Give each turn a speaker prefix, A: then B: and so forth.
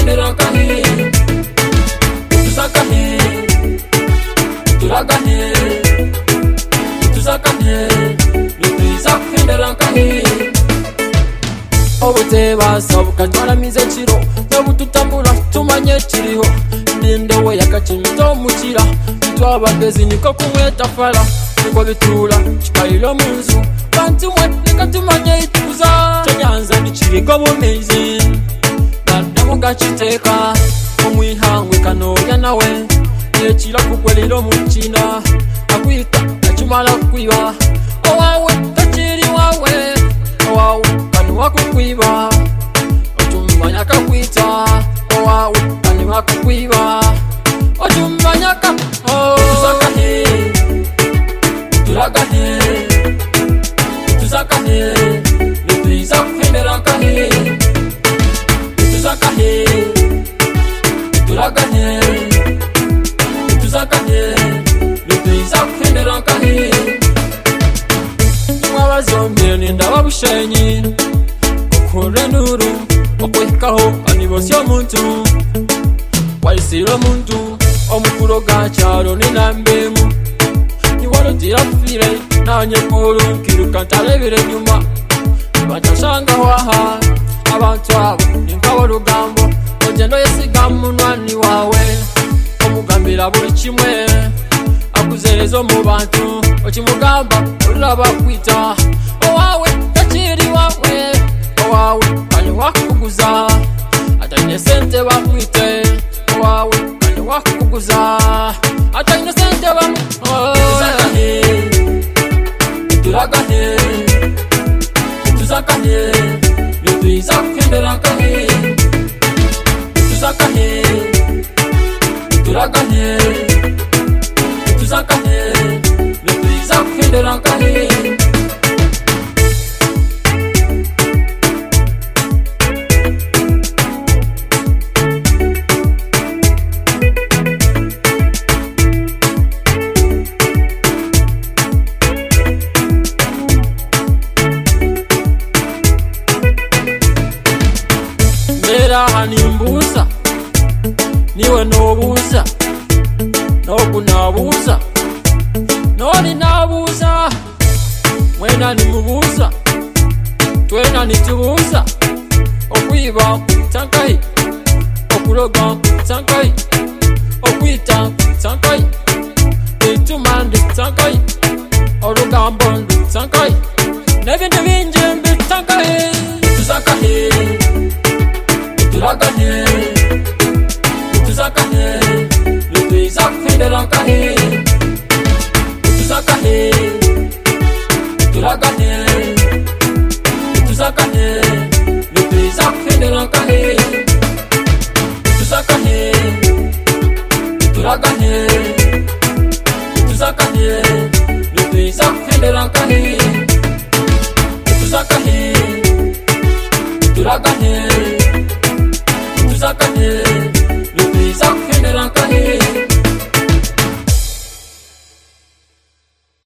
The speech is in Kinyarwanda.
A: kwendera kahi tuzakahe turagahe tuzakahe nitwiza kwendera kahi obuteba sabuka twaramize kiro n'obututambula tumanye kiriho nindewe yakachimito mukira twabagezi niko kumwetafala niko bitula kikailo munzu bantu mwe nikatumanye ituza chanyanza nikiriko bumezi nadamuga kiteka omwihangwe kanoya nawe ekira kukwelero mukina akwita akimala kwiba owawe takiri wawe owawe kanwa kukwiba otumanya kakwita owawe kanwa kukwiba otumanya ka tuzakahe turagahe tuzakahe nitwiza kwendera kahe tuzakahe turagahe tuzakahe nitwiza kwendera kahe mwabazomye ndababushenyi okore nuru okwekaho anibosyo muntu waisiro muntu omukuro gacharo ninambemu niwalotira fire nanye kuru kiruka talebire nyuma batashanga waha abantu abo ninkabo rugambo ogendo yesiga munwani wawe omugambira buli kimwe akuzerezo mu bantu okimugamba olaba kwita owawe takiri wawe owawe kanye wakuguza atanye sente bakwite owawe kanye wakuguza atanye sente tuzakahe turagahe tuzakahe nitwiza kwendera kahe tuzakahe turagahe tuzakahe nitwiza kwendera kahe Hanimbuza niwe nobuza nokunabuza noni nabuza mwena nimubuza twena nitubuza okwiba tankai okuloga tankai okwita tankai etumande tankai olugambo tankai